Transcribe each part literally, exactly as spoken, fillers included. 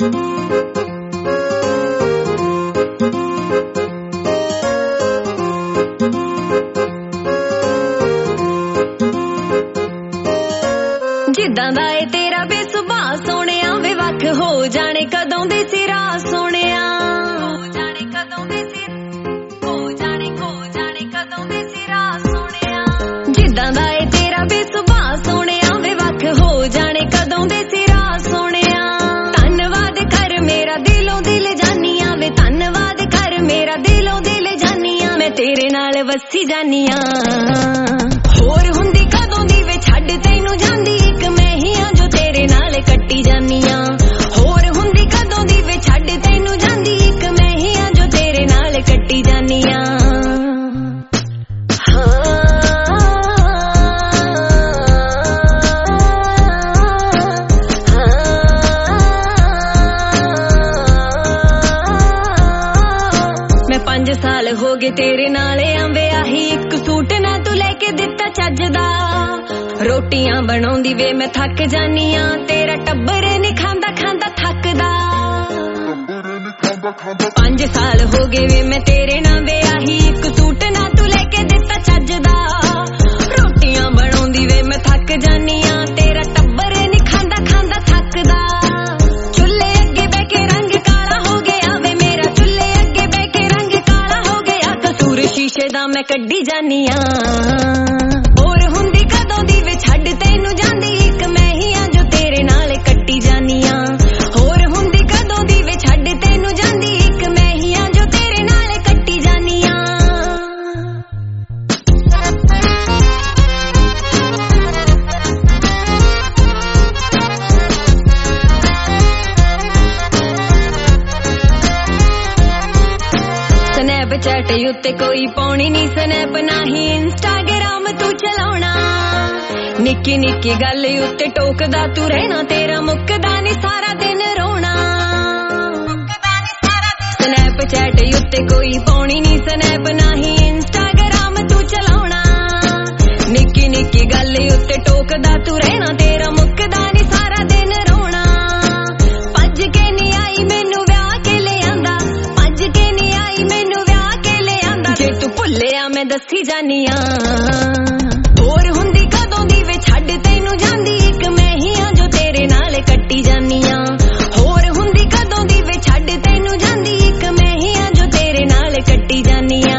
जिद्दां दा ए तेरा बेसुभाअ सोहणिया वे वख हो जाने कदों दे सिरा सोहणिया हो जाने कदों दे सिर हो जाने हो जाने कदों दे सिरा सोहणिया जिद्दां दा ए तेरा बेसुभाअ सोहणिया वे वख हो जाने कदों दे सिरा सोहणिया धन्नवाद कर मेरा दिलों दिल जानिया वे धन्नवाद कर मेरा दिलों दिल जानिया मैं तेरे नाल वसी जानिया होर हुंदी कदों दी वे छड्ड तैनू जांदी इक मैं ही हां जो तेरे नाल कट्टी जानिया होर हुंदी कदों दी वे छड्ड तैनू जांदी इक मैं ही हां जो तेरे नाल कट्टी जानिया मैं पंज साल हो गए तेरे नाल आंवे आही इक सूट ना तू लेके दिता चजदा रोटियां बनाउंदी वे मैं थक जानिया तेरा टब्बर नहीं खांदा खांदा थकदा पंज साल हो गए वे मैं तेरे नाल आही इक सूट ना तू लेके दिता चजदा रोटियां बनाउंदी वे मैं थक जानिया तेरा टब्बर नहीं खांदा खांदा थकदा चुल्हे अगे बैठ के रंग काला हो गया वे मेरा चुल्हे अगे बैठ के रंग काला हो गया कसूर शीशे दा मैं कड्डी जानिया और हुंदी कदों दी वे छड्ड तैनू जांदी इक मैं ही हां जो तेरे नाल कट्टी जानिया होर हुंदी कदों दी वे छड्ड तैनू जांदी इक मैं ही हां जो तेरे नाल कट्टी जानिया स्नैपचैट उत्ते कोई पाउणी नी स्नैप नाही इंस्टाग्राम तू चलाउणा निक्की निक्की गल उत्ते टोकदा तू रहना तेरा मुक्कदा नी सारा दिन रोना स्नैपचैट उत्ते कोई पाउणी नी स्नैप नाही इंस्टाग्राम तू चलाउणा निक्की निक्की गल उत्ते टोकदा तू रहना तेरा मुक्कदा नी सारा दिन रोना भज के नी आई मैनू विआह के ले आंदा भज के नी आई मैनू विआह के ले आंदा जे तू भुल्लिया मैं दसी जानिया होर हुंदी कदों दी वे छड्ड तैनू जांदी इक मैं ही हां जो तेरे नाल कट्टी जानिया होर हुंदी कदों दी वे छड्ड तैनू जांदी इक मैं ही हां जो तेरे नाल कट्टी जानिया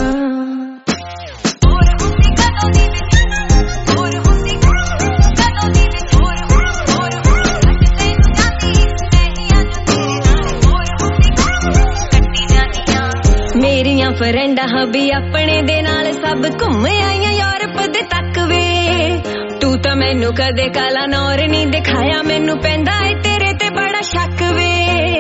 होर हुंदी कदों दी वे होर हुंदी कदों दी वे होर होर छड्ड तैनू जांदी इक मैं ही हां जो तेरे नाल होर हुंदी कट्टी जानिया मेरियां फ्रेंडां हबी अपने दे नाल सब घुम आईयां यूरोप दे तक वे तू तां मैनू कदे काला नौर नहीं दिखाया मैनू पैंदा है तेरे ते बड़ा शक वे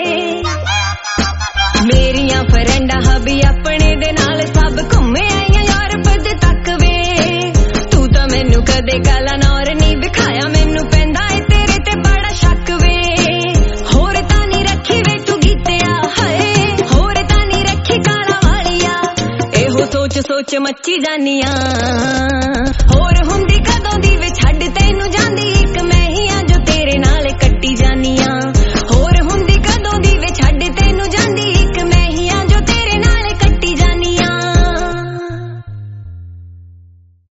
मेरियां फ्रेंडां हबी अपने दे नाल सब घुम आईयां यूरोप दे तक वे तू तां मैनू कदे काला नौर नहीं दिखाया मैनू पैंदा है तेरे ते बड़ा शक वे होर तां नहीं रखी वे तू गीतिया हाय होर तां नहीं रखी काला वालिया एहो सोच सोच मच्ची जानिया होर हुंदी